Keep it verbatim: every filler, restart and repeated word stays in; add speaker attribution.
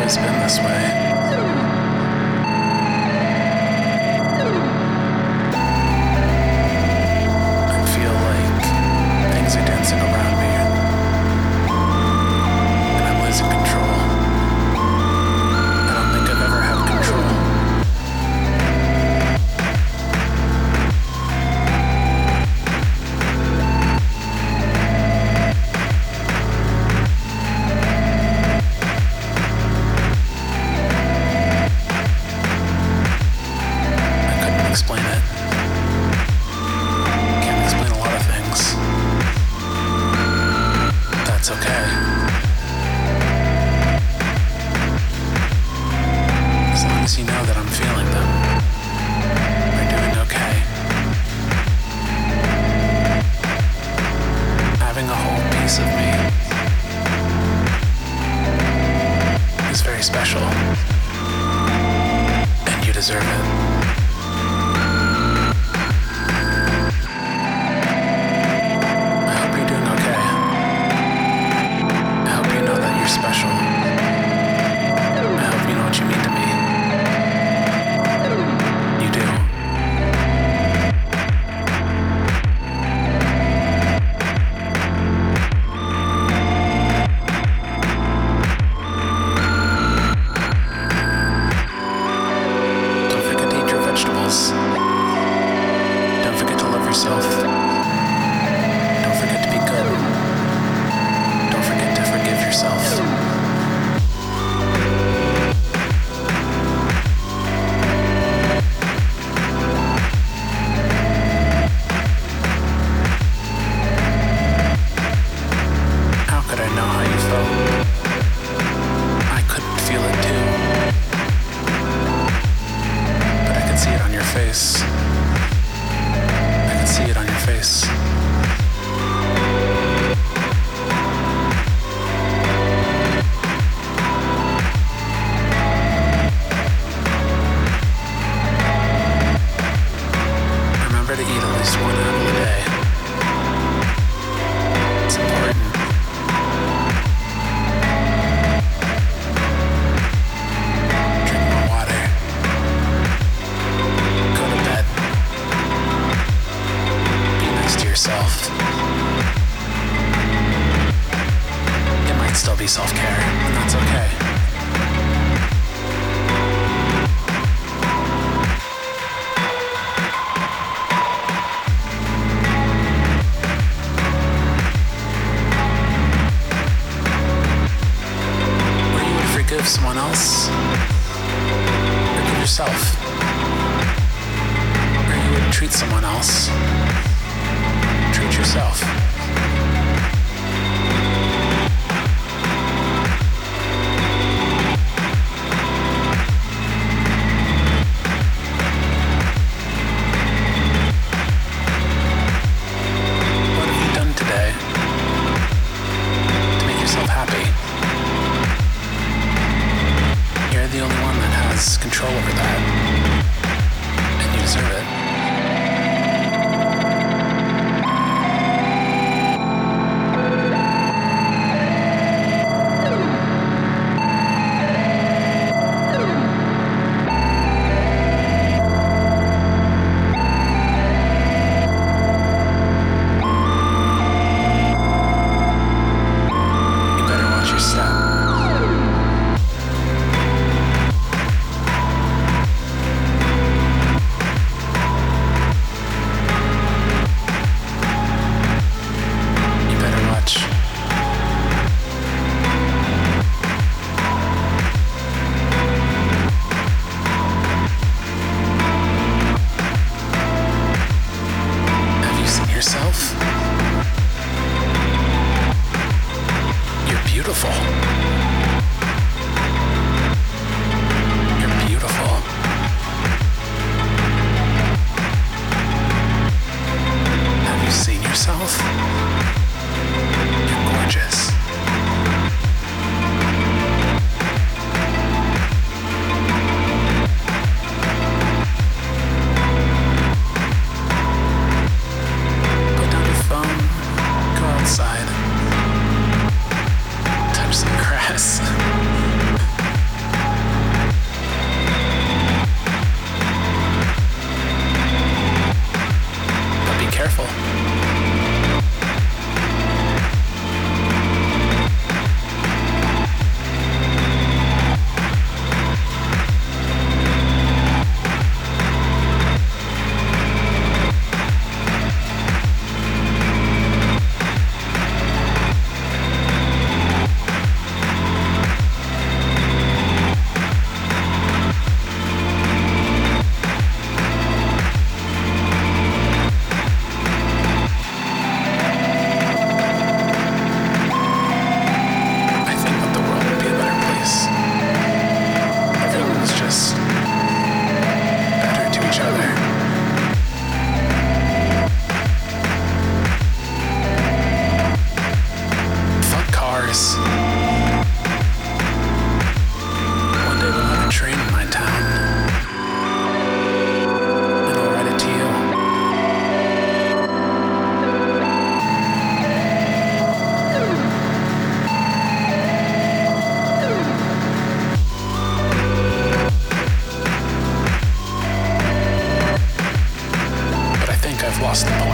Speaker 1: always been this way. Dancing around me, and I'm losing control. I don't think I've ever had control. I couldn't explain it. Can't explain a lot of things. That's okay. As long as you know that I'm feeling them, we're doing okay. Having a whole piece of me is very special, and you deserve it. Special. I hope you know what you mean to me. You do. Don't forget to eat your vegetables. Don't forget to love yourself. Don't forget to be good. Don't forget to forgive yourself. Face. I can see it on your face. Remember to eat at least one apple a day. It's important. Drink more water. Yourself. It might still be self-care, and that's okay. Or you would forgive someone else, forgive yourself, or you would treat someone else. Treat yourself. What have you done today to make yourself happy? You're the only one that has control over that, and you deserve it. Yourself. You're beautiful. You're beautiful. Have you seen yourself? You're gorgeous. Touch some grass. I've lost the